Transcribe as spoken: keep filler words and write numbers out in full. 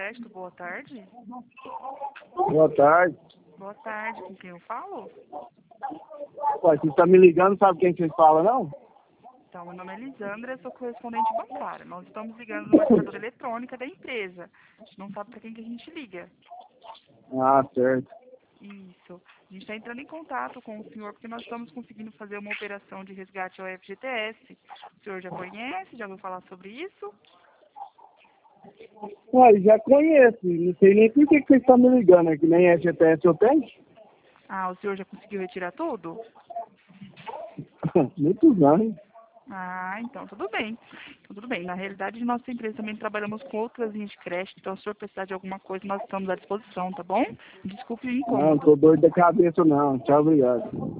Crédito, boa tarde. Boa tarde. Boa tarde, com quem eu falo? Ué, você está me ligando, sabe quem você fala, não? Então, meu nome é Lisandra, eu sou correspondente bancária. Nós estamos ligando numa operadora eletrônica da empresa. A gente não sabe para quem que a gente liga. Ah, certo. Isso. A gente está entrando em contato com o senhor porque nós estamos conseguindo fazer uma operação de resgate ao F G T S. O senhor já conhece? Já ouviu falar sobre isso? Ué, já conheço. Não sei nem por que que você está me ligando, é que nem F G T S eu tenho. Ah, o senhor já conseguiu retirar tudo? Muitos anos. Ah, então tudo bem. Então, tudo bem. Na realidade, nossa empresa também trabalhamos com outras linhas de crédito, então se o senhor precisar de alguma coisa, nós estamos à disposição, tá bom? Desculpe o Não, incômodo. tô doido da cabeça não. Tchau, obrigado.